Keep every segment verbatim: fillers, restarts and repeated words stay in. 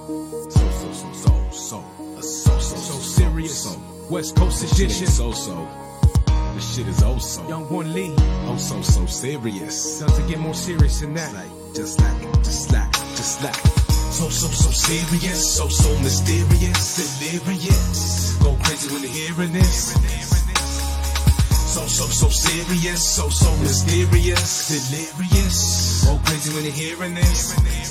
So, so, so, so, so, uh, so, so, so serious. So, West Coast edition. So, so. This shit is oh so. Young One Lee. Oh so, so serious. Doesn't get more serious than that. Just like, just like, just like, just like. So, so, so serious. So, so mysterious. Delirious. Go crazy when you're hearing this. So, so, so serious. So, so mysterious. Delirious. Go crazy when you're hearing this.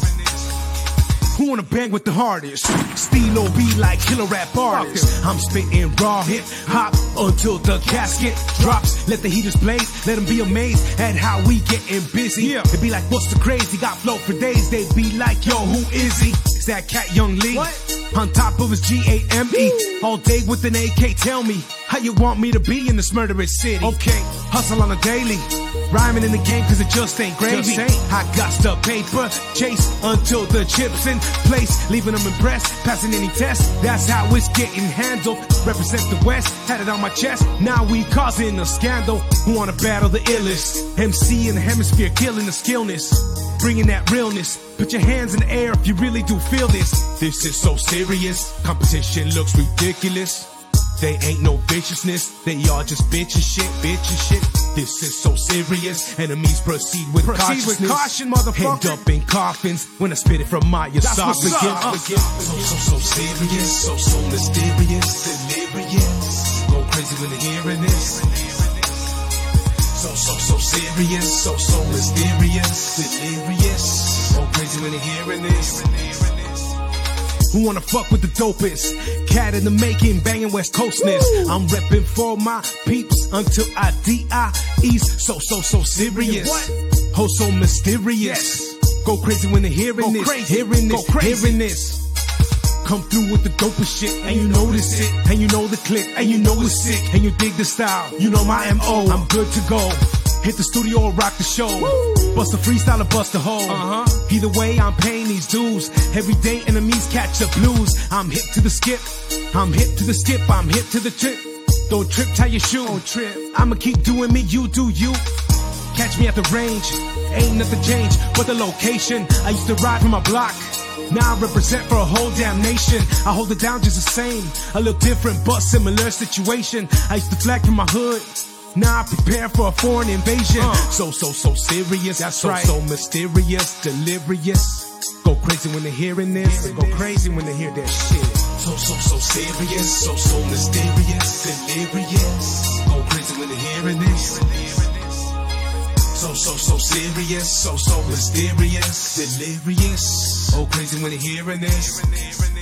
Who wanna bang with the hardest? Stilo be like killer rap artists. I'm spitting raw hip hop until the casket drops. Let the heaters blaze, let them be amazed at how we getting busy. Yeah. They be like, what's the craze? He got flow for days. They be like, yo, who is he? It's that cat Young Lee. What? On top of his G A M E. All day with an A K. Tell me how you want me to be in this murderous city. Okay, hustle on a daily. Rhyming in the game cause it just ain't gravy. Just ain't. I got the paper, chase until the chips in place, leaving them impressed, passing any test. That's how it's getting handled. Represent the West, had it on my chest. Now we causing a scandal. Who wanna battle the illest? M C in the hemisphere, killing the skillness, bringing that realness. Put your hands in the air if you really do feel this. This is so serious. Competition looks ridiculous. They ain't no viciousness. They all just bitch and shit, bitch and shit. This is so serious. Enemies proceed with proceed cautiousness. With caution, motherfucker. End up in coffins when I spit it from my esophagus. Uh. So, so, so serious. So, so mysterious. Delirious. Go crazy when they're hearing this. So, so, so serious. So, so mysterious. Delirious. Go crazy when they're hearing this. Who wanna fuck with the dopest? Cat in the making, banging West Coastness. Woo! I'm repping for my peeps until I D I E's. So, so, so serious. What? Oh, so mysterious. Yes. Go crazy when they're hearing Go this. Crazy. Hearing this. Go crazy. Hearing this. Come through with the dopest shit, and you notice it, and you know the click, and you know it's sick, and you dig the style. You know my M O. I'm good to go. Hit the studio or rock the show. Woo! Bust a freestyle or bust a hole. Uh-huh. Either way, I'm paying these dues. Every day enemies catch the blues. I'm hip to the skip. I'm hip to the skip. I'm hip to the trip. Don't trip, tie your shoe. Don't trip. I'ma keep doing me, you do you. Catch me at the range. Ain't nothing changed but the location. I used to ride from my block. Now I represent for a whole damn nation. I hold it down just the same. A little different but similar situation. I used to flag from my hood. Now I prepare for a foreign invasion. Uh. So, so, so serious. That's so, right. So mysterious, delirious. Go crazy when they're hearing this. They go crazy when they hear that shit. So, so, so serious. So, so mysterious, delirious. Go crazy when they're hearing this. So, so, so serious. So, so mysterious, delirious. Go crazy when they're hearing this.